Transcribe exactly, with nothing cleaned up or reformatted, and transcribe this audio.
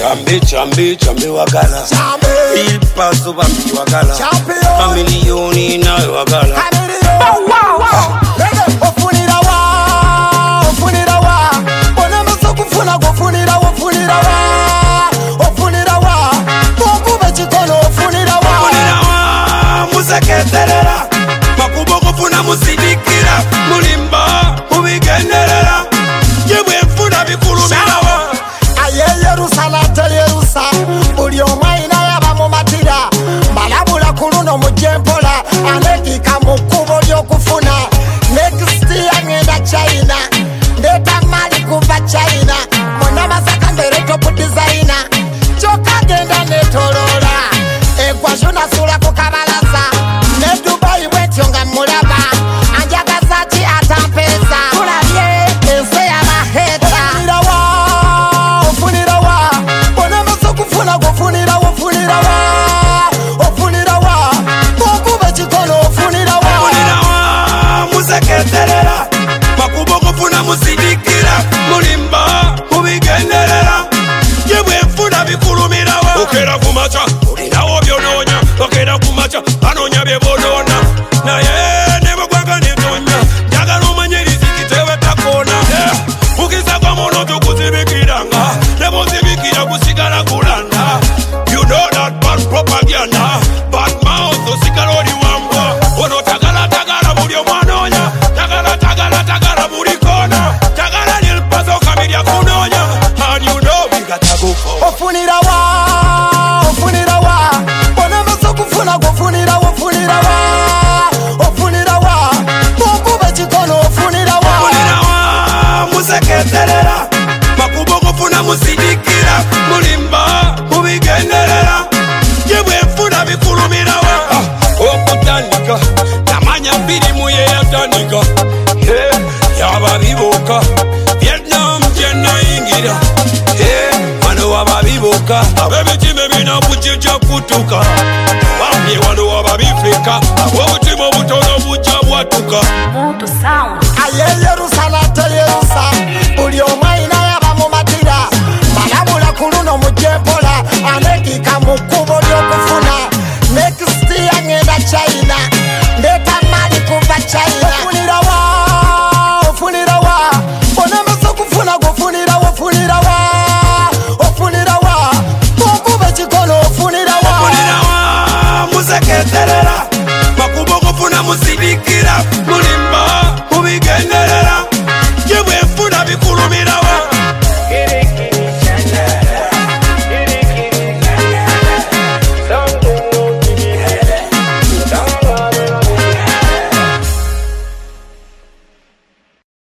Chambe, chambe, chambe wagala. Il paso bambi wagala. Kamilioni na wagala. Oh wow wow. Ofunira wa, ofunira wa. Bona maso kufuna gofunira ofunira wa. Ofunira wa. Bongo bachikono ofunira wa. Ofunira wa, museketerera. Makubo kufuna musidikira. Mulimba, ubigenderera. Yebwe mfuna bikulu minawa. Aye Yerusa te Yerusa. Buli omwaina yaba mu matira. Balabula kuluno mujempola. Anekika mukubo lyokufuna. Next year ngenda China. Ndeta mali kuva China. Mona masaka ndere top designer. Choka genda netolola. Ekwa juna sura kukabalaza. Ne Dubai wetyo nga mulaba. Anjaga zati atampesa. Kulabye ense ya maheta. Ofunira wa, ofunira wa. Bona maso kufuna gofunira ofunira wa. Ofunira wa. Bongo bachikono ofunira wa. Ofunira wa, museketerera. Makubo kufuna musidikira. Mulimba, ubigenderera. Yebwe mfuna bikulu minawa. Okera kumacha, olinawo byononya. Okera kumacha, anonya byebonona. Naye nebo gwanga netonya. Njagala omanye riziki tewe takona. Ukisa kwa mono tukuzibikiranga. Nebo zibikira kusigala kulanda. You know that bad propaganda. Bad mouth osigala oli wambwa. Ono tagala tagala buli omwanonya. Tagala tagala tagala buli kona. Tagala nilpazo kamilia kunonya. And you know we got to go for. Ofunira wa, ofunira wa. Bona maso kufuna gofunira ofunira wa. Ofunira wa. Bongo bachikono ofunira wa. Ofunira wa, museketerera. Makubo kufuna musidikira. Mulimba, ubigenderera. Yebwe mfuna bikulu minawa. Okutandika, namanya filimu ye yatandika. Hey, yaba biboka. Vietnam jena ingira. Hey, wano waba biboka. Abemitima bina bujeja kutuka. Bamye wano waba bifeka. Obutima butono buja bwatuka. Moto sound. Aye Yerusa.